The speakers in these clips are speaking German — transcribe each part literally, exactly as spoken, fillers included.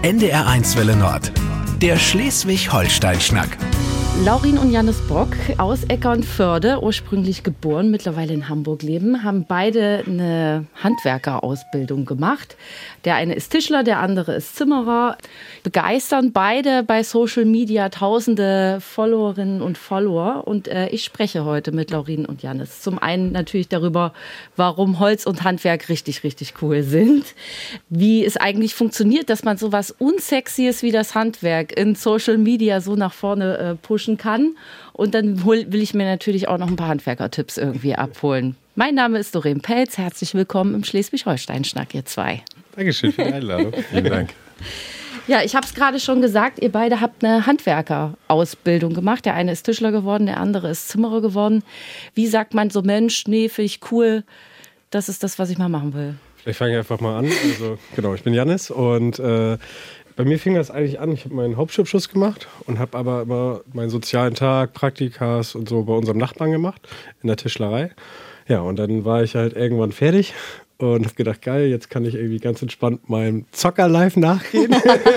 N D R eins Welle Nord. Der Schleswig-Holstein-Schnack. Laurin und Jannis Brock aus Eckernförde, ursprünglich geboren, mittlerweile in Hamburg leben, haben beide eine Handwerkerausbildung gemacht. Der eine ist Tischler, der andere ist Zimmerer. Begeistern beide bei Social Media tausende Followerinnen und Follower. Und äh, ich spreche heute mit Laurin und Jannis. Zum einen natürlich darüber, warum Holz und Handwerk richtig, richtig cool sind. Wie es eigentlich funktioniert, dass man sowas Unsexyes wie das Handwerk in Social Media so nach vorne äh, pushen kann. Und dann hol, will ich mir natürlich auch noch ein paar Handwerker-Tipps irgendwie abholen. Mein Name ist Doreen Pelz. Herzlich willkommen im Schleswig-Holstein-Schnack, ihr zwei. Dankeschön für die Einladung. Vielen Dank. Ja, ich habe es gerade schon gesagt, ihr beide habt eine Handwerkerausbildung gemacht. Der eine ist Tischler geworden, der andere ist Zimmerer geworden. Wie sagt man so, Mensch, nee, finde ich cool, das ist das, was ich mal machen will? Ich fange einfach mal an. Also, genau, ich bin Jannis und äh, bei mir fing das eigentlich an. Ich habe meinen Hauptschulabschluss gemacht und habe aber immer meinen sozialen Tag, Praktikas und so bei unserem Nachbarn gemacht, in der Tischlerei. Ja, und dann war ich halt irgendwann fertig und habe gedacht, geil, jetzt kann ich irgendwie ganz entspannt meinem Zocker-Life nachgehen.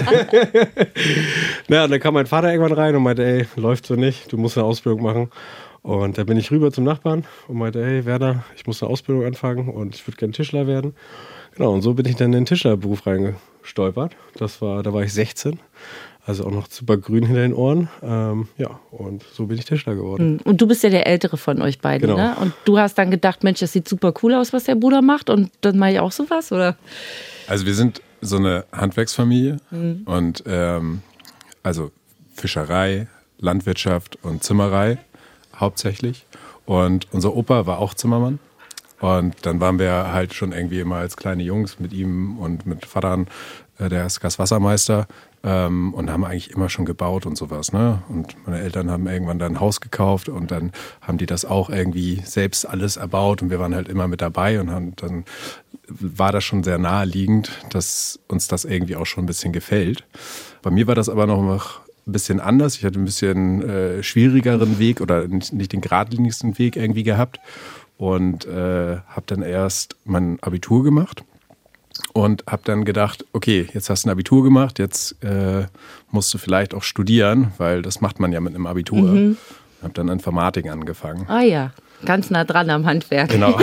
Naja, und dann kam mein Vater irgendwann rein und meinte, ey, läuft so nicht, du musst eine Ausbildung machen. Und da bin ich rüber zum Nachbarn und meinte, hey Werner, ich muss eine Ausbildung anfangen und ich würde gerne Tischler werden. Genau, und so bin ich dann in den Tischlerberuf reingestolpert. Das war, da war ich sechzehn, also auch noch super grün hinter den Ohren. Ähm, ja, und so bin ich Tischler geworden. Und du bist ja der Ältere von euch beiden, genau. Ne? Und du hast dann gedacht, Mensch, das sieht super cool aus, was der Bruder macht, und dann mache ich auch sowas, oder? Also wir sind so eine Handwerksfamilie mhm. und ähm, also Fischerei, Landwirtschaft und Zimmerei hauptsächlich. Und unser Opa war auch Zimmermann. Und dann waren wir halt schon irgendwie immer als kleine Jungs mit ihm und mit Vater, äh, der ist Gaswassermeister, ähm, und haben eigentlich immer schon gebaut und sowas, ne? Und meine Eltern haben irgendwann dann ein Haus gekauft und dann haben die das auch irgendwie selbst alles erbaut und wir waren halt immer mit dabei und haben, dann war das schon sehr naheliegend, dass uns das irgendwie auch schon ein bisschen gefällt. Bei mir war das aber noch ein bisschen anders. Ich hatte ein bisschen äh, schwierigeren Weg oder nicht, nicht den geradlinigsten Weg irgendwie gehabt. Und äh, habe dann erst mein Abitur gemacht und habe dann gedacht, okay, jetzt hast du ein Abitur gemacht, jetzt äh, musst du vielleicht auch studieren, weil das macht man ja mit einem Abitur. Mhm. Habe dann Informatik angefangen. Ah ja, ganz nah dran am Handwerk. Genau.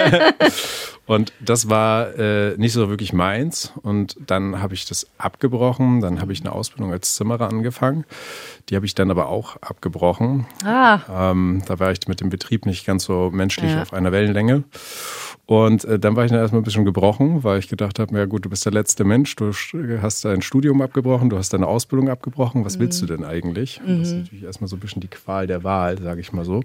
Und das war äh, nicht so wirklich meins. Und dann habe ich das abgebrochen. Dann habe ich eine Ausbildung als Zimmerer angefangen. Die habe ich dann aber auch abgebrochen. Ah. Ähm, da war ich mit dem Betrieb nicht ganz so menschlich ja. auf einer Wellenlänge. Und äh, dann war ich dann erstmal ein bisschen gebrochen, weil ich gedacht habe, ja gut, du bist der letzte Mensch, du hast dein Studium abgebrochen, du hast deine Ausbildung abgebrochen, was mhm. willst du denn eigentlich? Mhm. Das ist natürlich erstmal so ein bisschen die Qual der Wahl, sage ich mal so.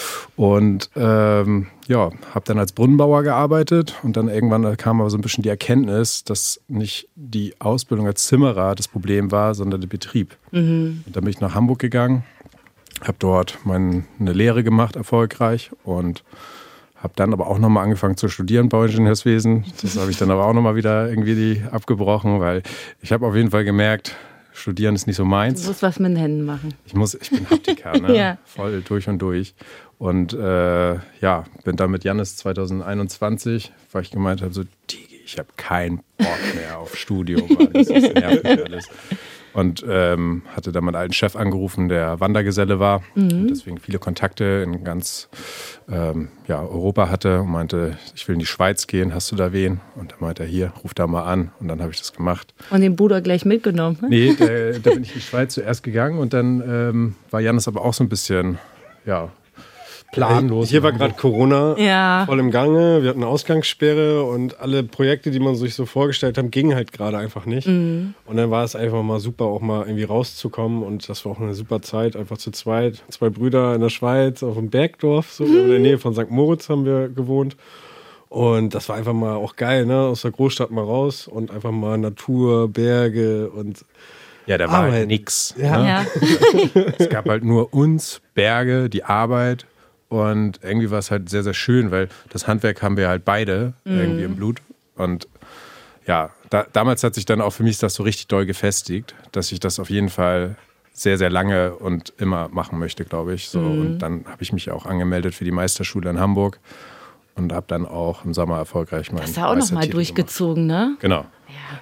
Und ähm, ja, habe dann als Brunnenbauer gearbeitet und dann irgendwann kam aber so ein bisschen die Erkenntnis, dass nicht die Ausbildung als Zimmerer das Problem war, sondern der Betrieb. Mhm. Und dann bin ich nach Hamburg gegangen, habe dort meine Lehre gemacht, erfolgreich, und habe dann aber auch nochmal angefangen zu studieren, Bauingenieurswesen. Das habe ich dann aber auch nochmal wieder irgendwie die abgebrochen, weil ich habe auf jeden Fall gemerkt, Studieren ist nicht so meins. Du musst was mit den Händen machen. Ich muss, ich bin Haptiker, ne? Ja. Voll durch und durch. Und äh, ja, bin dann mit Jannis zwanzig einundzwanzig, weil ich gemeint habe, so, Digi, ich habe keinen Bock mehr auf Studium, das ist nervig alles. Und ähm, hatte dann meinen alten Chef angerufen, der Wandergeselle war mhm. und deswegen viele Kontakte in ganz ähm, ja, Europa hatte und meinte, ich will in die Schweiz gehen, hast du da wen? Und dann meinte er, hier, ruf da mal an, und dann habe ich das gemacht. Und den Bruder gleich mitgenommen? Ne? Nee, da, da bin ich in die Schweiz zuerst gegangen und dann ähm, war Jannis aber auch so ein bisschen, ja, planlos. Hier war gerade Corona ja. voll im Gange. Wir hatten eine Ausgangssperre und alle Projekte, die man sich so vorgestellt hat, gingen halt gerade einfach nicht. Mhm. Und dann war es einfach mal super, auch mal irgendwie rauszukommen. Und das war auch eine super Zeit, einfach zu zweit. Zwei Brüder in der Schweiz, auf dem Bergdorf, so mhm. in der Nähe von Sankt Moritz haben wir gewohnt. Und das war einfach mal auch geil, ne? Aus der Großstadt mal raus und einfach mal Natur, Berge und ja, da war halt nix. Ja. Ne? Ja. Es gab halt nur uns, Berge, die Arbeit. Und irgendwie war es halt sehr, sehr schön, weil das Handwerk haben wir halt beide mm. irgendwie im Blut. Und ja, da, damals hat sich dann auch für mich das so richtig doll gefestigt, dass ich das auf jeden Fall sehr, sehr lange und immer machen möchte, glaube ich. So. Mm. Und dann habe ich mich auch angemeldet für die Meisterschule in Hamburg und habe dann auch im Sommer erfolgreich meinen Hast du auch nochmal durchgezogen, gemacht. Ne? Genau. Ja.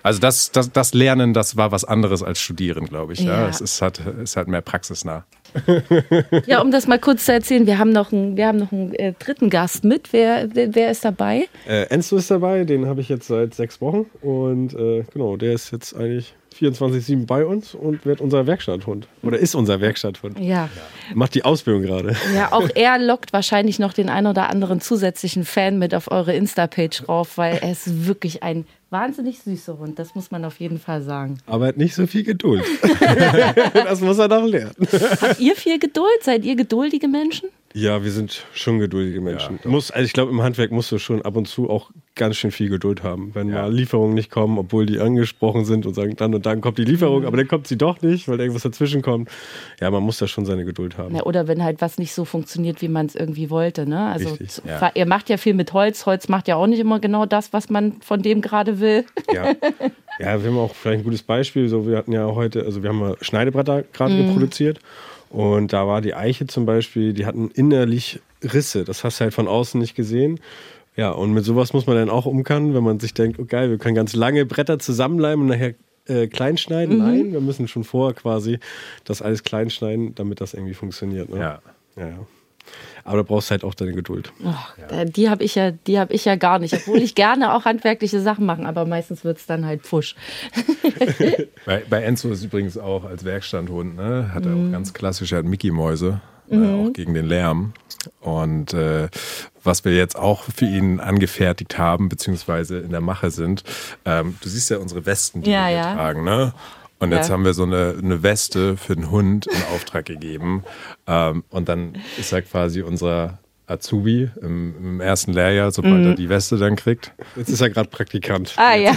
Also das, das, das Lernen, das war was anderes als Studieren, glaube ich. Ja. Ja. Es ist halt, ist halt mehr praxisnah. Ja, um das mal kurz zu erzählen, wir haben noch einen, wir haben noch einen äh, dritten Gast mit. Wer, wer, wer ist dabei? Äh, Enzo ist dabei, den habe ich jetzt seit sechs Wochen. Und äh, genau, der ist jetzt eigentlich vierundzwanzig sieben bei uns und wird unser Werkstatthund. Oder ist unser Werkstatthund. Ja. Macht die Ausbildung gerade. Ja, auch er lockt wahrscheinlich noch den ein oder anderen zusätzlichen Fan mit auf eure Insta-Page rauf, weil er ist wirklich ein wahnsinnig süßer Hund. Das muss man auf jeden Fall sagen. Aber er hat nicht so viel Geduld. Das muss er noch lernen. Habt ihr viel Geduld? Seid ihr geduldige Menschen? Ja, wir sind schon geduldige Menschen. Ja, muss, also ich glaube, im Handwerk musst du schon ab und zu auch ganz schön viel Geduld haben. Wenn ja. mal Lieferungen nicht kommen, obwohl die angesprochen sind und sagen, dann und dann kommt die Lieferung, mhm. aber dann kommt sie doch nicht, weil irgendwas dazwischen kommt. Ja, man muss da schon seine Geduld haben. Ja, oder wenn halt was nicht so funktioniert, wie man es irgendwie wollte. Ne? Also Richtig, ja. Ihr macht ja viel mit Holz. Holz macht ja auch nicht immer genau das, was man von dem gerade will. Ja. Ja, wir haben auch vielleicht ein gutes Beispiel. So, wir hatten ja heute, also wir haben mal Schneidebretter gerade mhm. produziert. Und da war die Eiche zum Beispiel, die hatten innerlich Risse. Das hast du halt von außen nicht gesehen. Ja, und mit sowas muss man dann auch umgehen, wenn man sich denkt, oh geil, wir können ganz lange Bretter zusammenleimen und nachher äh, klein schneiden. Mhm. Nein, wir müssen schon vorher quasi das alles klein schneiden, damit das irgendwie funktioniert. Ne? Ja. Ja, ja. Aber da brauchst du halt auch deine Geduld. Oh, ja. Die habe ich, ja, hab ich ja gar nicht, obwohl ich gerne auch handwerkliche Sachen mache, aber meistens wird es dann halt Pfusch. bei, bei Enzo ist übrigens auch als Werkstatthund, ne, hat er mhm. auch ganz klassisch, er hat Mickey-Mäuse, mhm. äh, auch gegen den Lärm. Und äh, was wir jetzt auch für ihn angefertigt haben, beziehungsweise in der Mache sind, ähm, du siehst ja unsere Westen, die ja, wir hier ja. tragen, ne? Und jetzt ja. haben wir so eine, eine Weste für den Hund in Auftrag gegeben. Ähm, und dann ist er quasi unser Azubi im, im ersten Lehrjahr, sobald mhm. er die Weste dann kriegt. Jetzt ist er gerade Praktikant. Ah ja.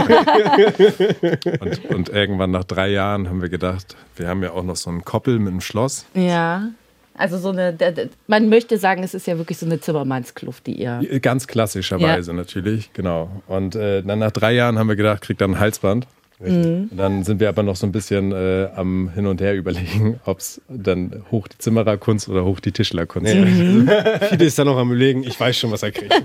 und, und irgendwann nach drei Jahren haben wir gedacht, wir haben ja auch noch so einen Koppel mit einem Schloss. Ja. Also so eine, man möchte sagen, es ist ja wirklich so eine Zimmermannskluft, die ihr... Ganz klassischerweise ja. natürlich, genau. Und äh, dann nach drei Jahren haben wir gedacht, kriegt er ein Halsband. Mhm. Und dann sind wir aber noch so ein bisschen äh, am Hin und Her überlegen, ob es dann hoch die Zimmererkunst oder hoch die Tischlerkunst ist. Mhm. Viele ist dann noch am Überlegen, ich weiß schon, was er kriegt.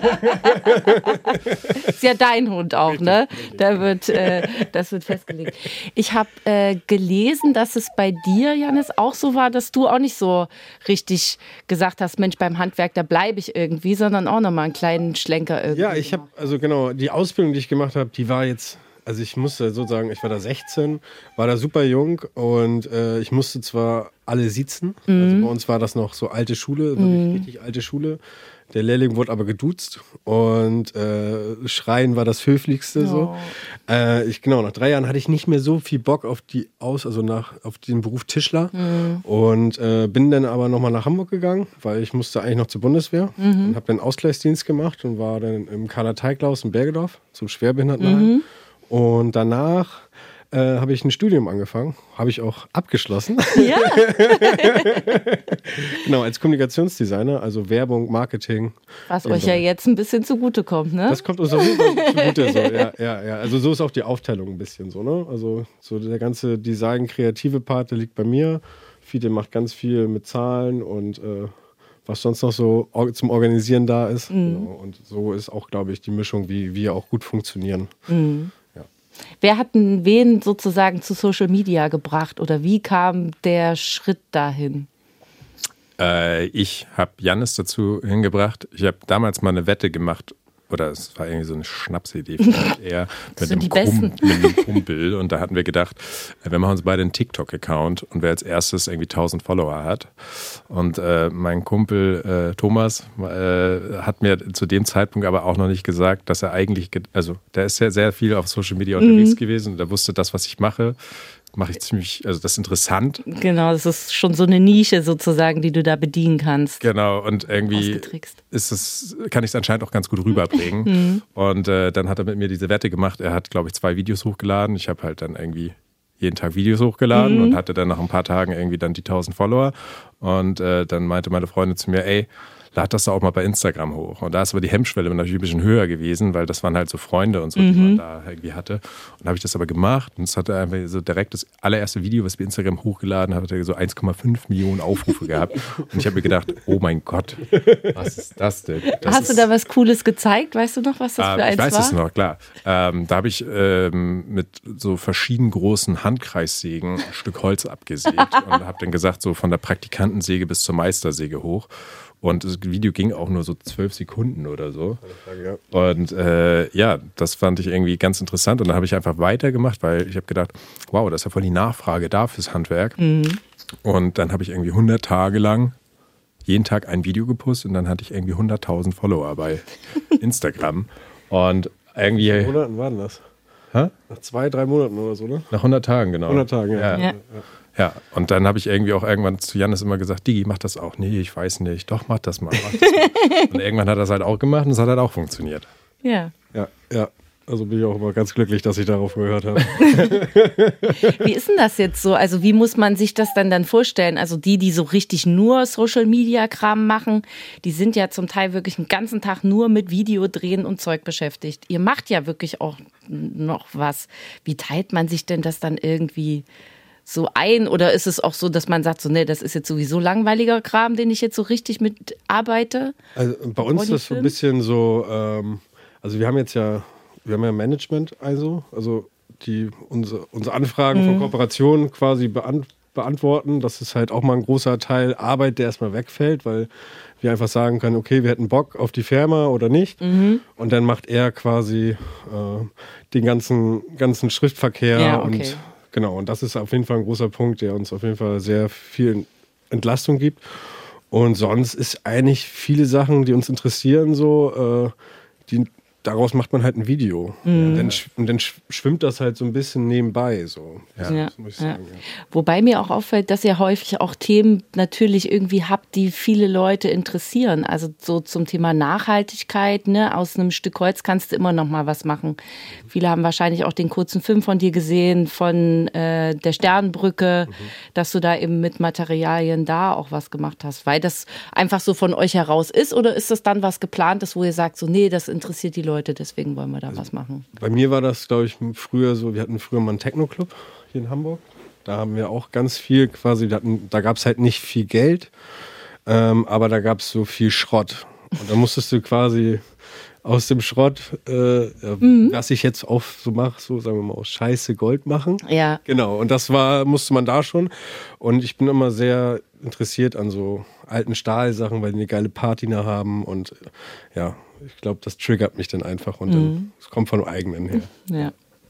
Ist ja dein Hund auch, richtig, ne? Richtig. Da wird, äh, das wird festgelegt. Ich habe äh, gelesen, dass es bei dir, Jannis, auch so war, dass du auch nicht so richtig gesagt hast, Mensch, beim Handwerk, da bleibe ich irgendwie, sondern auch nochmal einen kleinen Schlenker irgendwie. Ja, ich habe, also genau, die Ausbildung, die ich gemacht habe, die war jetzt... Also ich musste so sagen, ich war da sechzehn, war da super jung und äh, ich musste zwar alle siezen, mhm. also bei uns war das noch so alte Schule, wirklich mhm. richtig alte Schule. Der Lehrling wurde aber geduzt und äh, Schreien war das Höflichste oh. so. Äh, ich, genau, nach drei Jahren hatte ich nicht mehr so viel Bock auf die Aus, also nach auf den Beruf Tischler mhm. und äh, bin dann aber nochmal nach Hamburg gegangen, weil ich musste eigentlich noch zur Bundeswehr mhm. und habe dann Ausgleichsdienst gemacht und war dann im Karler Teiglaus in Bergedorf zum Schwerbehindertenheim. Mhm. Und danach äh, habe ich ein Studium angefangen, habe ich auch abgeschlossen. Ja. Genau, als Kommunikationsdesigner, also Werbung, Marketing. Was euch so. ja jetzt ein bisschen zugutekommt, ne? Das kommt uns auch zugute, so, ja, ja, ja. Also so ist auch die Aufteilung ein bisschen so, ne? Also so der ganze Design-kreative Part, der liegt bei mir. Fiete macht ganz viel mit Zahlen und äh, was sonst noch so zum Organisieren da ist. Mhm. Genau. Und so ist auch, glaube ich, die Mischung, wie wir auch gut funktionieren. Mhm. Wer hat denn wen sozusagen zu Social Media gebracht oder wie kam der Schritt dahin? Äh, ich habe Jannis dazu hingebracht. Ich habe damals mal eine Wette gemacht, oder es war irgendwie so eine Schnapsidee vielleicht eher, mit einem, Krum, mit einem Kumpel. Und da hatten wir gedacht, wir machen uns beide einen TikTok-Account und wer als erstes irgendwie tausend Follower hat. Und äh, mein Kumpel äh, Thomas äh, hat mir zu dem Zeitpunkt aber auch noch nicht gesagt, dass er eigentlich, also der ist sehr, sehr viel auf Social Media unterwegs mhm. gewesen und der wusste, das, was ich mache, mache ich ziemlich, also das ist interessant. Genau, das ist schon so eine Nische sozusagen, die du da bedienen kannst. Genau, und irgendwie ist es, kann ich es anscheinend auch ganz gut rüberbringen. Mhm. Und äh, dann hat er mit mir diese Wette gemacht. Er hat, glaube ich, zwei Videos hochgeladen. Ich habe halt dann irgendwie jeden Tag Videos hochgeladen mhm. und hatte dann nach ein paar Tagen irgendwie dann die tausend Follower. Und äh, dann meinte meine Freundin zu mir, ey, lad das da auch mal bei Instagram hoch. Und da ist aber die Hemmschwelle natürlich ein bisschen höher gewesen, weil das waren halt so Freunde und so, die Mhm. man da irgendwie hatte. Und da habe ich das aber gemacht und es hatte einfach so direkt das allererste Video, was ich bei Instagram hochgeladen habe, hatte so eins Komma fünf Millionen Aufrufe gehabt. Und ich habe mir gedacht, oh mein Gott, was ist das denn? Das Hast ist, du da was Cooles gezeigt? Weißt du noch, was das äh, für eins ich weiß war? es noch, klar. Ähm, da habe ich ähm, mit so verschieden großen Handkreissägen ein Stück Holz abgesägt und habe dann gesagt, so von der Praktikantensäge bis zur Meistersäge hoch. Und das Video ging auch nur so zwölf Sekunden oder so. Und äh, ja, das fand ich irgendwie ganz interessant. Und dann habe ich einfach weitergemacht, weil ich habe gedacht, wow, das ist ja voll die Nachfrage da fürs Handwerk. Mhm. Und dann habe ich irgendwie hundert Tage lang jeden Tag ein Video gepostet und dann hatte ich irgendwie hunderttausend Follower bei Instagram. Und irgendwie... Nach Monaten waren das. Hä? Nach zwei, drei Monaten oder so, ne? Nach hundert Tagen, genau. hundert Tagen, ja. Ja. Ja. Ja, und dann habe ich irgendwie auch irgendwann zu Jannis immer gesagt, Digi, mach das auch. Nee, ich weiß nicht. Doch, mach das mal. Mach das mal. Und irgendwann hat er das halt auch gemacht und es hat halt auch funktioniert. Ja. Ja, ja. Also bin ich auch immer ganz glücklich, dass ich darauf gehört habe. Wie ist denn das jetzt so? Also wie muss man sich das dann dann vorstellen? Also die, die so richtig nur Social-Media-Kram machen, die sind ja zum Teil wirklich den ganzen Tag nur mit Video drehen und Zeug beschäftigt. Ihr macht ja wirklich auch noch was. Wie teilt man sich denn das dann irgendwie so ein? Oder ist es auch so, dass man sagt, so, nee, das ist jetzt sowieso langweiliger Kram, den ich jetzt so richtig mit arbeite? Also bei uns ist das so ein bisschen so, ähm, also wir haben jetzt ja, wir haben ja Management, also, also die unsere, unsere Anfragen Mhm. von Kooperationen quasi beant beantworten. Das ist halt auch mal ein großer Teil Arbeit, der erstmal wegfällt, weil wir einfach sagen können, okay, wir hätten Bock auf die Firma oder nicht. Mhm. Und dann macht er quasi äh, den ganzen, ganzen Schriftverkehr Ja, okay. und genau, und das ist auf jeden Fall ein großer Punkt, der uns auf jeden Fall sehr viel Entlastung gibt. Und sonst ist eigentlich viele Sachen, die uns interessieren, so, äh, die, daraus macht man halt ein Video. Mhm. Und, dann, sch- und dann sch- schwimmt das halt so ein bisschen nebenbei. So. Ja, Das muss ich ja. sagen, ja. Wobei mir auch auffällt, dass ihr häufig auch Themen natürlich irgendwie habt, die viele Leute interessieren. Also so zum Thema Nachhaltigkeit, ne? Aus einem Stück Holz kannst du immer noch mal was machen. Viele haben wahrscheinlich auch den kurzen Film von dir gesehen, von äh, der Sternbrücke, Mhm. dass du da eben mit Materialien da auch was gemacht hast. Weil das einfach so von euch heraus ist, oder ist das dann was Geplantes, wo ihr sagt, so nee, das interessiert die Leute, deswegen wollen wir da was machen? Bei mir war das, glaube ich, früher so, wir hatten früher mal einen Techno-Club hier in Hamburg. Da haben wir auch ganz viel quasi, wir hatten, da gab es halt nicht viel Geld, ähm, aber da gab es so viel Schrott. Und da musstest du quasi aus dem Schrott, äh, ja, was ich jetzt auch so mache, so sagen wir mal aus Scheiße Gold machen. Ja. Genau, und das war, musste man da schon. Und ich bin immer sehr interessiert an so alten Stahlsachen, weil die eine geile Patina haben. Und äh, ja, ich glaube, das triggert mich dann einfach und dann, es kommt von eigenen her. Ja.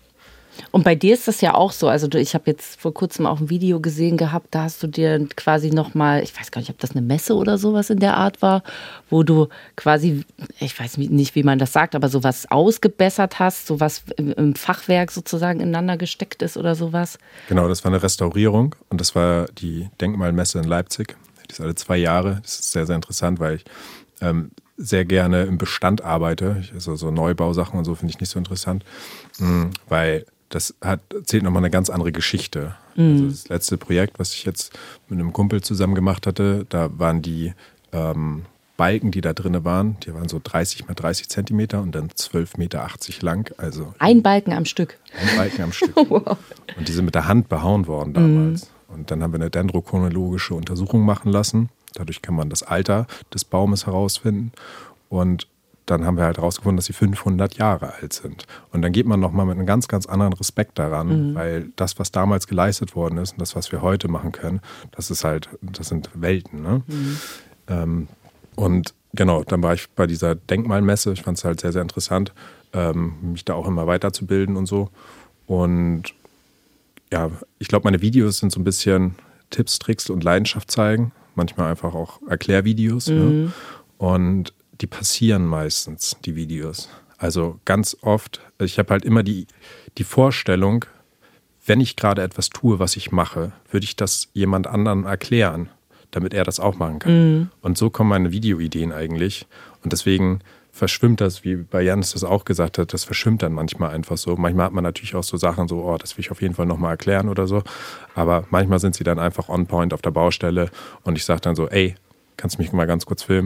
Und bei dir ist das ja auch so. Also du, ich habe jetzt vor kurzem auch ein Video gesehen gehabt, da hast du dir quasi nochmal, ich weiß gar nicht, ob das eine Messe oder sowas in der Art war, wo du quasi, ich weiß nicht, wie man das sagt, aber sowas ausgebessert hast, sowas im, im Fachwerk sozusagen ineinander gesteckt ist oder sowas. Genau, das war eine Restaurierung und das war die Denkmalmesse in Leipzig. Die ist alle zwei Jahre. Das ist sehr, sehr interessant, weil ich ähm, sehr gerne im Bestand arbeite. Also so Neubausachen und so finde ich nicht so interessant, mhm, weil das hat, erzählt nochmal eine ganz andere Geschichte. Mhm. Also das letzte Projekt, was ich jetzt mit einem Kumpel zusammen gemacht hatte, da waren die ähm, Balken, die da drin waren, die waren so dreißig mal dreißig Zentimeter und dann zwölf Meter achtzig lang. Also Ein Balken am Stück. ein Balken am Stück. Wow. Und die sind mit der Hand behauen worden damals. Mhm. Und dann haben wir eine dendrochronologische Untersuchung machen lassen. Dadurch kann man das Alter des Baumes herausfinden. Und dann haben wir halt herausgefunden, dass sie fünfhundert Jahre alt sind. Und dann geht man nochmal mit einem ganz, ganz anderen Respekt daran, mhm. weil das, was damals geleistet worden ist und das, was wir heute machen können, das ist halt, das sind Welten. Ne? Mhm. Ähm, und genau, dann war ich bei dieser Denkmalmesse. Ich fand es halt sehr, sehr interessant, ähm, mich da auch immer weiterzubilden und so. Und ja, ich glaube, meine Videos sind so ein bisschen Tipps, Tricks und Leidenschaft zeigen. Manchmal einfach auch Erklärvideos. Mhm. Ne? Und die passieren meistens, die Videos. Also ganz oft, ich habe halt immer die, die Vorstellung, wenn ich gerade etwas tue, was ich mache, würde ich das jemand anderem erklären, damit er das auch machen kann. Mhm. Und so kommen meine Videoideen eigentlich. Und deswegen verschwimmt das, wie bei Jannis das auch gesagt hat, das verschwimmt dann manchmal einfach so. Manchmal hat man natürlich auch so Sachen so, oh, das will ich auf jeden Fall nochmal erklären oder so. Aber manchmal sind sie dann einfach on point auf der Baustelle und ich sage dann so, ey, kannst du mich mal ganz kurz filmen?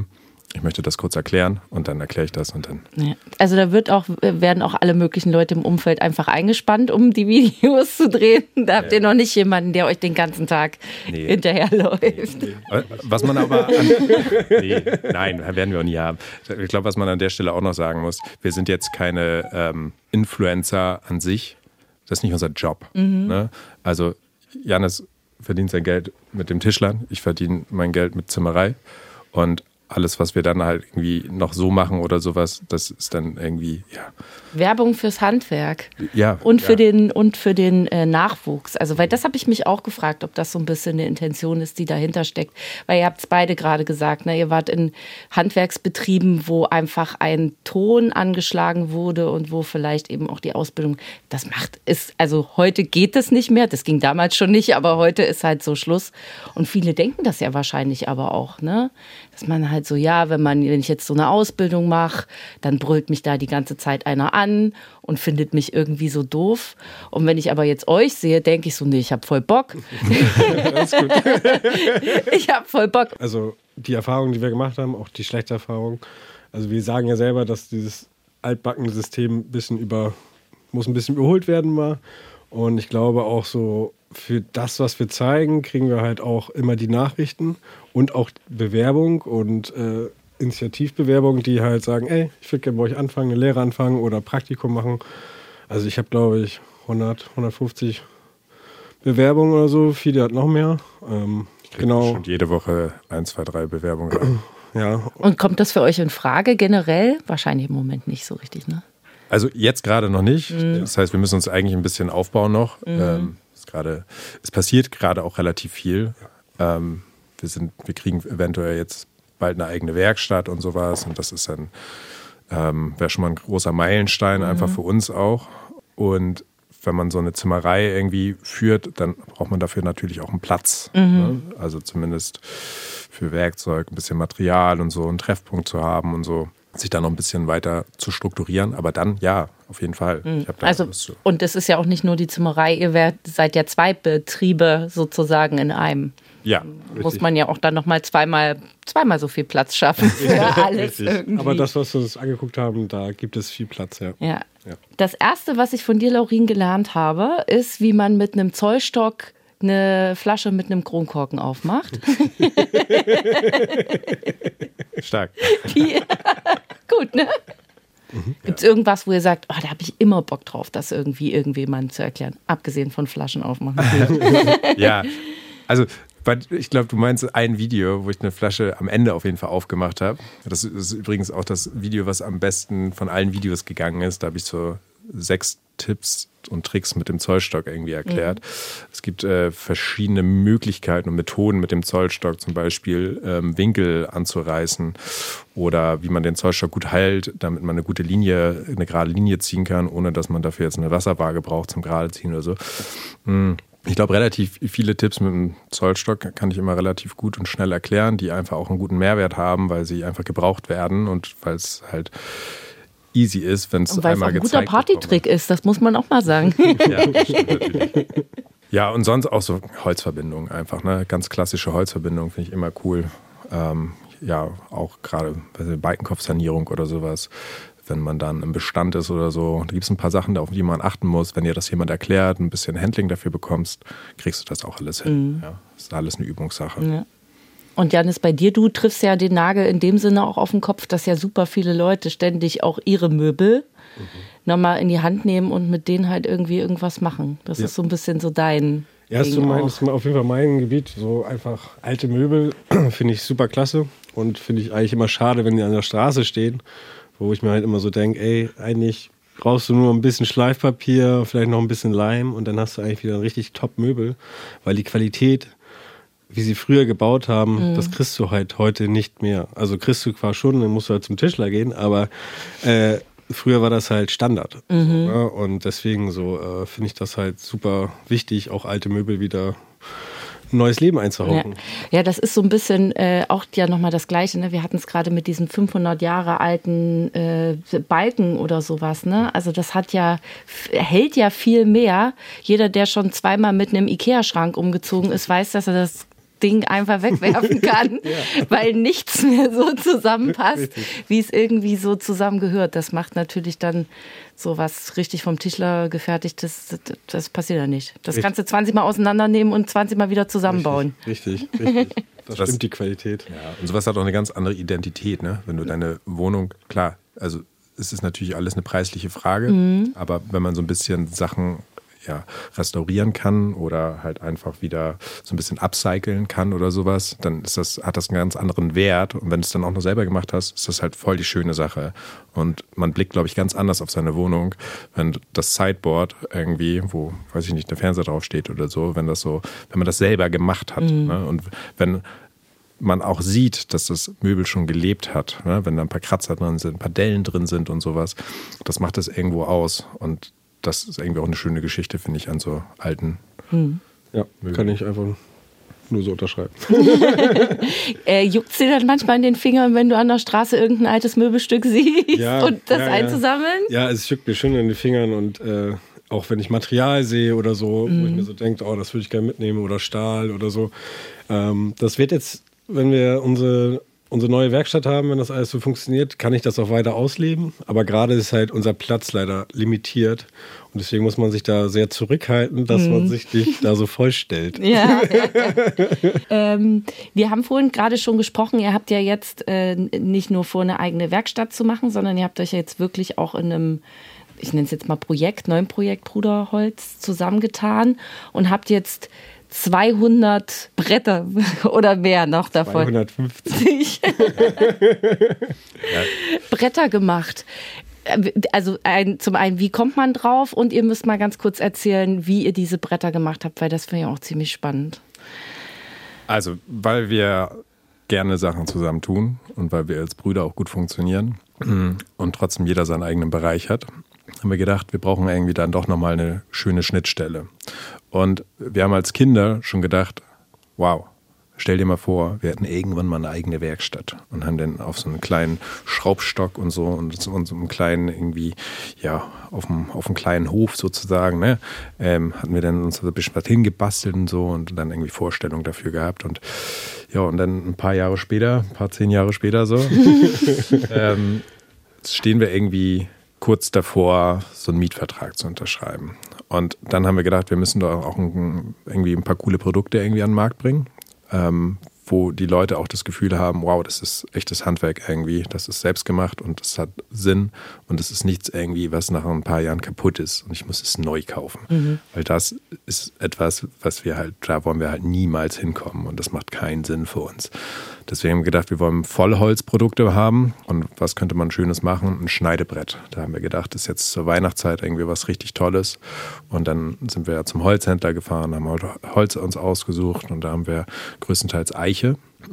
ich möchte das kurz erklären und dann erkläre ich das und dann. Ja. Also da wird auch, werden auch alle möglichen Leute im Umfeld einfach eingespannt, um die Videos zu drehen. Da habt ja. ihr noch nicht jemanden, der euch den ganzen Tag nee. hinterherläuft. Nee, nee. Was man aber an, nee, nein, werden wir auch nie haben. Ich glaube, was man an der Stelle auch noch sagen muss, wir sind jetzt keine ähm, Influencer an sich. Das ist nicht unser Job. Mhm. Ne? Also Jannis verdient sein Geld mit dem Tischlern, ich verdiene mein Geld mit Zimmerei und alles, was wir dann halt irgendwie noch so machen oder sowas, das ist dann irgendwie, ja. Werbung fürs Handwerk. Ja. Und für ja. den, und für den äh, Nachwuchs. Also, weil das habe ich mich auch gefragt, ob das so ein bisschen eine Intention ist, die dahinter steckt. Weil ihr habt es beide gerade gesagt, ne? Ihr wart in Handwerksbetrieben, wo einfach ein Ton angeschlagen wurde und wo vielleicht eben auch die Ausbildung, das macht, ist, also heute geht es nicht mehr, das ging damals schon nicht, aber heute ist halt so Schluss. Und viele denken das ja wahrscheinlich aber auch, ne? Dass man halt so, ja, wenn man, wenn ich jetzt so eine Ausbildung mache, dann brüllt mich da die ganze Zeit einer an und findet mich irgendwie so doof. Und wenn ich aber jetzt euch sehe, denke ich so, nee, ich habe voll Bock. Das ist gut. Ich habe voll Bock. Also die Erfahrungen, die wir gemacht haben, auch die schlechte Erfahrung. Also wir sagen ja selber, dass dieses altbackene System ein bisschen über, muss ein bisschen überholt werden mal. Und ich glaube auch so, für das, was wir zeigen, kriegen wir halt auch immer die Nachrichten und auch Bewerbung und äh, Initiativbewerbung, die halt sagen, ey, ich würde gerne bei euch anfangen, eine Lehre anfangen oder Praktikum machen. Also ich habe, glaube ich, hundert, hundertfünfzig Bewerbungen oder so, viele hat noch mehr. Ähm, genau. Schon jede Woche ein, zwei, drei Bewerbungen. Ja. Und kommt das für euch in Frage generell? Wahrscheinlich im Moment nicht so richtig, ne? Also jetzt gerade noch nicht. Mhm. Das heißt, wir müssen uns eigentlich ein bisschen aufbauen noch. Mhm. Ähm, es, grade, es passiert gerade auch relativ viel. Ähm, wir, sind, wir kriegen eventuell jetzt bald eine eigene Werkstatt und sowas. Und das ist dann, ähm, wäre schon mal ein großer Meilenstein, mhm. einfach für uns auch. Und wenn man so eine Zimmerei irgendwie führt, dann braucht man dafür natürlich auch einen Platz. Mhm. Ne? Also zumindest für Werkzeug, ein bisschen Material und so, einen Treffpunkt zu haben und so. Sich da noch ein bisschen weiter zu strukturieren, aber dann, ja, auf jeden Fall. Ich hab da also, und es ist ja auch nicht nur die Zimmerei, ihr werdet, seid ja zwei Betriebe sozusagen in einem. Ja. Muss richtig. Man ja auch dann nochmal zweimal, zweimal so viel Platz schaffen für alles irgendwie. Aber das, was wir uns angeguckt haben, da gibt es viel Platz, ja. ja. Ja. Das Erste, was ich von dir, Laurin, gelernt habe, ist, wie man mit einem Zollstock eine Flasche mit einem Kronkorken aufmacht. Stark. Die, gut, ne? Mhm. Gibt es irgendwas, wo ihr sagt, oh, da habe ich immer Bock drauf, das irgendwie irgendjemandem zu erklären? Abgesehen von Flaschen aufmachen. Ja, also ich glaube, du meinst ein Video, wo ich eine Flasche am Ende auf jeden Fall aufgemacht habe. Das ist übrigens auch das Video, was am besten von allen Videos gegangen ist. Da habe ich so sechs Tipps und Tricks mit dem Zollstock irgendwie erklärt. Mhm. Es gibt äh, verschiedene Möglichkeiten und Methoden mit dem Zollstock, zum Beispiel ähm, Winkel anzureißen oder wie man den Zollstock gut hält, damit man eine gute Linie, eine gerade Linie ziehen kann, ohne dass man dafür jetzt eine Wasserwaage braucht zum gerade ziehen oder so. Mhm. Ich glaube, relativ viele Tipps mit dem Zollstock kann ich immer relativ gut und schnell erklären, die einfach auch einen guten Mehrwert haben, weil sie einfach gebraucht werden und weil es halt easy ist, wenn es einmal gezeigt wird. Weil es ein guter Partytrick ist, das muss man auch mal sagen. Ja, das stimmt natürlich. Ja, und sonst auch so Holzverbindungen einfach, ne? Ganz klassische Holzverbindungen finde ich immer cool. Ähm, ja, auch gerade Balkenkopfsanierung oder sowas. Wenn man dann im Bestand ist oder so, da gibt es ein paar Sachen, auf die man achten muss. Wenn dir das jemand erklärt, ein bisschen Handling dafür bekommst, kriegst du das auch alles hin. Mhm. Ja, das ist alles eine Übungssache. Ja. Und Jannis, bei dir, du triffst ja den Nagel in dem Sinne auch auf den Kopf, dass ja super viele Leute ständig auch ihre Möbel mhm. nochmal in die Hand nehmen und mit denen halt irgendwie irgendwas machen. Das ja. ist so ein bisschen so dein Ja, das ist, so mein, das ist auf jeden Fall mein Gebiet. So einfach alte Möbel finde ich super klasse und finde ich eigentlich immer schade, wenn die an der Straße stehen. Wo ich mir halt immer so denke, ey, eigentlich brauchst du nur ein bisschen Schleifpapier, vielleicht noch ein bisschen Leim und dann hast du eigentlich wieder ein richtig Top-Möbel, weil die Qualität, wie sie früher gebaut haben, mhm. das kriegst du halt heute nicht mehr. Also kriegst du zwar schon, dann musst du halt zum Tischler gehen, aber äh, früher war das halt Standard. Mhm. So, ja? Und deswegen so äh, finde ich das halt super wichtig, auch alte Möbel wieder ein neues Leben einzuhauchen. Ja. ja, das ist so ein bisschen äh, auch ja nochmal das Gleiche. Ne? Wir hatten es gerade mit diesen fünfhundert Jahre alten äh, Balken oder sowas. Ne? Also das hat ja, hält ja viel mehr. Jeder, der schon zweimal mit einem Ikea-Schrank umgezogen ist, weiß, dass er das Ding einfach wegwerfen kann, ja. weil nichts mehr so zusammenpasst, wie es irgendwie so zusammengehört. Das macht natürlich dann so was richtig vom Tischler gefertigtes, das, das passiert ja nicht. Das richtig. Kannst du zwanzig Mal auseinandernehmen und zwanzig Mal wieder zusammenbauen. Richtig, richtig. richtig. Das, das stimmt die Qualität. Ja, und sowas hat auch eine ganz andere Identität, ne? Wenn du deine Wohnung, klar, also es ist natürlich alles eine preisliche Frage, mhm. aber wenn man so ein bisschen Sachen ja, restaurieren kann oder halt einfach wieder so ein bisschen upcyclen kann oder sowas, dann ist das, hat das einen ganz anderen Wert. Und wenn du es dann auch noch selber gemacht hast, ist das halt voll die schöne Sache. Und man blickt, glaube ich, ganz anders auf seine Wohnung, wenn das Sideboard irgendwie, wo, weiß ich nicht, der Fernseher draufsteht oder so, wenn das so, wenn man das selber gemacht hat. Mhm. Ne? Und wenn man auch sieht, dass das Möbel schon gelebt hat, ne? Wenn da ein paar Kratzer drin sind, ein paar Dellen drin sind und sowas, das macht es irgendwo aus. Und das ist irgendwie auch eine schöne Geschichte, finde ich, an so alten hm. Ja, Möbeln. Kann ich einfach nur so unterschreiben. äh, Juckt es dir dann manchmal in den Fingern, wenn du an der Straße irgendein altes Möbelstück siehst ja, und das ja, einzusammeln? Ja. ja, es juckt mir schon in den Fingern und äh, auch wenn ich Material sehe oder so, mhm. wo ich mir so denke, oh, das würde ich gerne mitnehmen oder Stahl oder so. Ähm, das wird jetzt, wenn wir unsere unsere neue Werkstatt haben, wenn das alles so funktioniert, kann ich das auch weiter ausleben. Aber gerade ist halt unser Platz leider limitiert. Und deswegen muss man sich da sehr zurückhalten, dass mhm. man sich nicht da so vollstellt. Ja. ähm, wir haben vorhin gerade schon gesprochen, ihr habt ja jetzt äh, nicht nur vor, eine eigene Werkstatt zu machen, sondern ihr habt euch ja jetzt wirklich auch in einem, ich nenne es jetzt mal Projekt, neuen Projekt Bruderholz zusammengetan und habt jetzt zweihundert Bretter oder mehr noch davon. zweihundertfünfzig ja. Bretter gemacht. Also ein, zum einen, wie kommt man drauf? Und ihr müsst mal ganz kurz erzählen, wie ihr diese Bretter gemacht habt, weil das finde ich auch ziemlich spannend. Also, weil wir gerne Sachen zusammen tun und weil wir als Brüder auch gut funktionieren und trotzdem jeder seinen eigenen Bereich hat, haben wir gedacht, wir brauchen irgendwie dann doch nochmal eine schöne Schnittstelle. Und wir haben als Kinder schon gedacht, wow, stell dir mal vor, wir hätten irgendwann mal eine eigene Werkstatt und haben dann auf so einen kleinen Schraubstock und so und so einem kleinen irgendwie, ja, auf dem, auf einem kleinen Hof sozusagen, ne, ähm, hatten wir dann uns ein bisschen was hingebastelt und so und dann irgendwie Vorstellungen dafür gehabt und ja, und dann ein paar Jahre später, ein paar zehn Jahre später so, ähm, stehen wir irgendwie kurz davor, so einen Mietvertrag zu unterschreiben. Und dann haben wir gedacht, wir müssen da auch ein, irgendwie ein paar coole Produkte irgendwie an den Markt bringen, ähm, wo die Leute auch das Gefühl haben, wow, das ist echtes Handwerk irgendwie, das ist selbst gemacht und das hat Sinn und das ist nichts irgendwie, was nach ein paar Jahren kaputt ist und ich muss es neu kaufen. Mhm. Weil das ist etwas, was wir halt, da wollen wir halt niemals hinkommen und das macht keinen Sinn für uns. Deswegen haben wir gedacht, wir wollen Vollholzprodukte haben und was könnte man Schönes machen? Ein Schneidebrett. Da haben wir gedacht, das ist jetzt zur Weihnachtszeit irgendwie was richtig Tolles. Und dann sind wir zum Holzhändler gefahren, haben Holz uns ausgesucht und da haben wir größtenteils Eiche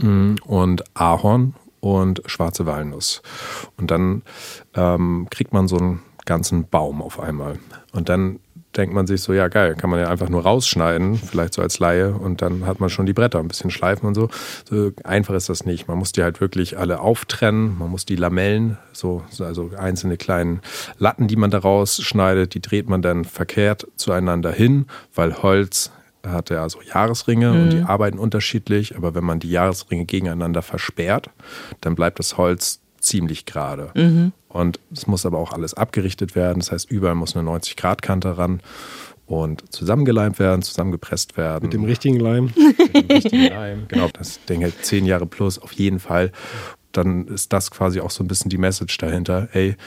und Ahorn und schwarze Walnuss. Und dann ähm, kriegt man so einen ganzen Baum auf einmal. Und dann denkt man sich so, ja geil, kann man ja einfach nur rausschneiden, vielleicht so als Laie und dann hat man schon die Bretter, ein bisschen schleifen und so. So einfach ist das nicht. Man muss die halt wirklich alle auftrennen, man muss die Lamellen, so also einzelne kleinen Latten, die man da rausschneidet, die dreht man dann verkehrt zueinander hin, weil Holz hat ja so Jahresringe mhm. und die arbeiten unterschiedlich, aber wenn man die Jahresringe gegeneinander versperrt, dann bleibt das Holz ziemlich gerade. Mhm. Und es muss aber auch alles abgerichtet werden. Das heißt, überall muss eine neunzig-Grad-Kante ran und zusammengeleimt werden, zusammengepresst werden. Mit dem richtigen Leim. Mit dem richtigen Leim. Genau, das Ding hält zehn Jahre plus auf jeden Fall. Dann ist das quasi auch so ein bisschen die Message dahinter. Ey,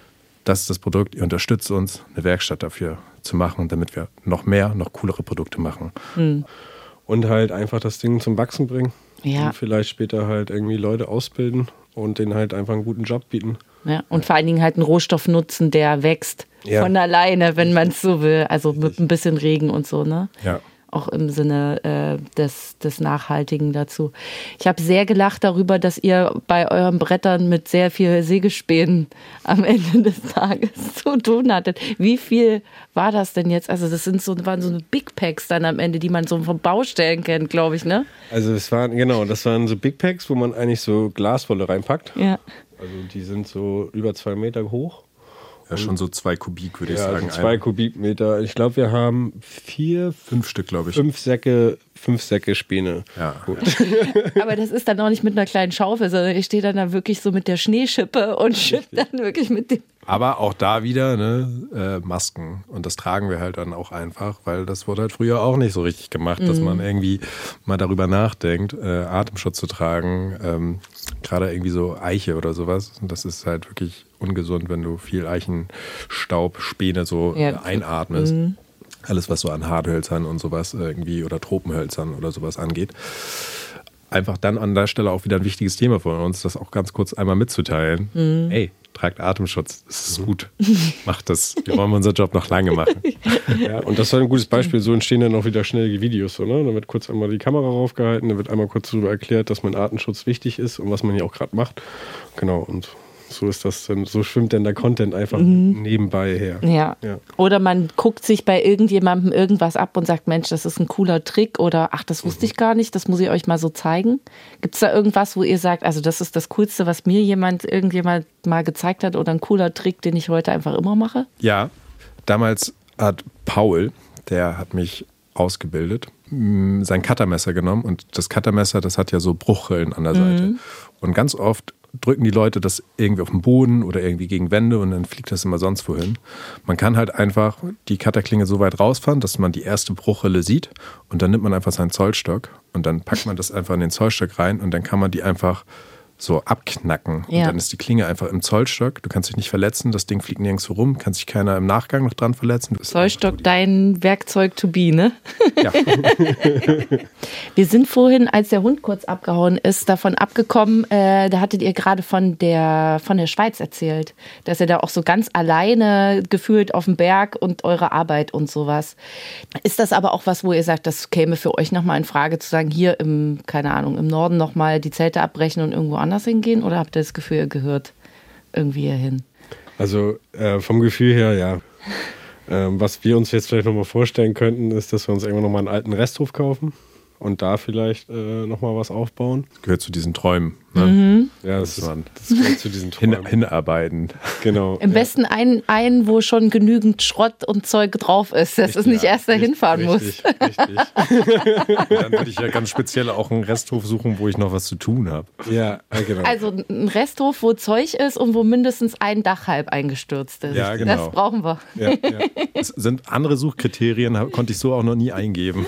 das ist das Produkt, ihr unterstützt uns, eine Werkstatt dafür zu machen, damit wir noch mehr, noch coolere Produkte machen. Mhm. Und halt einfach das Ding zum Wachsen bringen. Ja. Und vielleicht später halt irgendwie Leute ausbilden und denen halt einfach einen guten Job bieten. Ja, und vor allen Dingen halt einen Rohstoff nutzen, der wächst ja. von alleine, wenn man es so will. Also mit ein bisschen Regen und so, ne? Ja. Auch im Sinne äh, des, des Nachhaltigen dazu. Ich habe sehr gelacht darüber, dass ihr bei euren Brettern mit sehr viel Sägespänen am Ende des Tages zu tun hattet. Wie viel war das denn jetzt? Also das sind so, waren so eine Big Packs dann am Ende, die man so vom Baustellen kennt, glaube ich, ne? Also es waren, genau, das waren so Big Packs, wo man eigentlich so Glaswolle reinpackt. Ja. Also die sind so über zwei Meter hoch. Ja, schon so zwei Kubik, würde ich Ja, sagen. also zwei Ein, Kubikmeter. Ich glaube, wir haben vier, fünf Stück, glaube ich. fünf Säcke, fünf Säcke Späne. Ja. Gut. Aber das ist dann auch nicht mit einer kleinen Schaufel, sondern ich stehe dann da wirklich so mit der Schneeschippe und schippe dann wirklich mit dem. Aber auch da wieder ne, äh, Masken. Und das tragen wir halt dann auch einfach, weil das wurde halt früher auch nicht so richtig gemacht, mhm. dass man irgendwie mal darüber nachdenkt, äh, Atemschutz zu tragen. Ähm, Gerade irgendwie so Eiche oder sowas. Und das ist halt wirklich ungesund, wenn du viel Eichenstaub, Späne so ja. äh, einatmest. Mhm. Alles, was so an Harthölzern und sowas irgendwie oder Tropenhölzern oder sowas angeht. Einfach dann an der Stelle auch wieder ein wichtiges Thema von uns, das auch ganz kurz einmal mitzuteilen. Mhm. Ey, tragt Atemschutz, das ist gut. Macht das. Wir wollen unseren Job noch lange machen. Ja, und das war ein gutes Beispiel. So entstehen dann auch wieder schnell die Videos. So, ne? Da wird kurz einmal die Kamera raufgehalten, da wird einmal kurz darüber erklärt, dass mein Atemschutz wichtig ist und was man hier auch gerade macht. Genau, und so ist das dann, so schwimmt dann der Content einfach mhm. nebenbei her. Ja. ja. Oder man guckt sich bei irgendjemandem irgendwas ab und sagt, Mensch, das ist ein cooler Trick oder ach, das wusste mhm. ich gar nicht, das muss ich euch mal so zeigen. Gibt es da irgendwas, wo ihr sagt, also das ist das Coolste, was mir jemand, irgendjemand mal gezeigt hat oder ein cooler Trick, den ich heute einfach immer mache? Ja, damals hat Paul, der hat mich ausgebildet, sein Cuttermesser genommen und das Cuttermesser, das hat ja so Bruchrillen an der Seite. Mhm. Und ganz oft drücken die Leute das irgendwie auf den Boden oder irgendwie gegen Wände und dann fliegt das immer sonst wohin. Man kann halt einfach die Cutterklinge so weit rausfahren, dass man die erste Bruchrille sieht und dann nimmt man einfach seinen Zollstock und dann packt man das einfach in den Zollstock rein und dann kann man die einfach so abknacken. Ja. Und dann ist die Klinge einfach im Zollstock. Du kannst dich nicht verletzen, das Ding fliegt nirgendwo rum, kann sich keiner im Nachgang noch dran verletzen. Zollstock, dein Werkzeug to be, ne? Ja. Wir sind vorhin, als der Hund kurz abgehauen ist, davon abgekommen, äh, da hattet ihr gerade von der, von der Schweiz erzählt, dass ihr da auch so ganz alleine gefühlt auf dem Berg und eure Arbeit und sowas. Ist das aber auch was, wo ihr sagt, das käme für euch nochmal in Frage zu sagen, hier im, keine Ahnung, im Norden nochmal die Zelte abbrechen und irgendwo anders hingehen? Oder habt ihr das Gefühl, ihr gehört irgendwie hierhin? Also äh, vom Gefühl her, ja. Ähm, was wir uns jetzt vielleicht nochmal vorstellen könnten, ist, dass wir uns irgendwann nochmal einen alten Resthof kaufen und da vielleicht äh, nochmal was aufbauen. Das gehört zu diesen Träumen. Ne? Mhm. Ja, das, ist, das gehört zu diesen Träumen. Hin, hinarbeiten. Genau. Im ja. besten einen, einen, wo schon genügend Schrott und Zeug drauf ist, dass es nicht ja, erst dahin fahren richtig, muss. Richtig. Dann würde ich ja ganz speziell auch einen Resthof suchen, wo ich noch was zu tun habe. Ja, genau. Also ein Resthof, wo Zeug ist und wo mindestens ein Dach halb eingestürzt ist. Ja, genau. Das brauchen wir. Ja, ja. Das sind andere Suchkriterien, konnte ich so auch noch nie eingeben.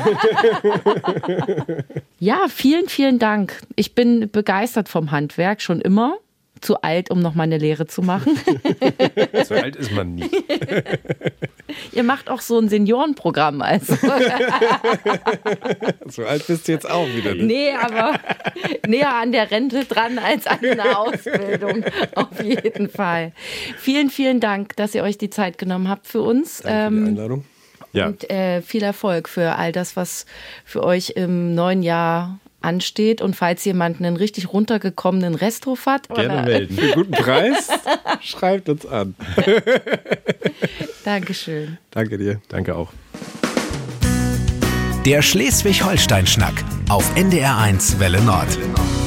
Ja, vielen, vielen Dank. Ich bin begeistert vom Handwerk, schon immer. Zu alt, um noch mal eine Lehre zu machen. So alt ist man nie. Ihr macht auch so ein Seniorenprogramm. Also. So alt bist du jetzt auch wieder nicht. Nee, aber näher an der Rente dran als an einer Ausbildung. Auf jeden Fall. Vielen, vielen Dank, dass ihr euch die Zeit genommen habt für uns. Danke für die Einladung. Ja. Und äh, viel Erfolg für all das, was für euch im neuen Jahr ansteht. Und falls jemand einen richtig runtergekommenen Resthof hat. Gerne oder melden. Für einen guten Preis schreibt uns an. Dankeschön. Danke dir. Danke auch. Der Schleswig-Holstein-Schnack auf N D R eins Welle Nord.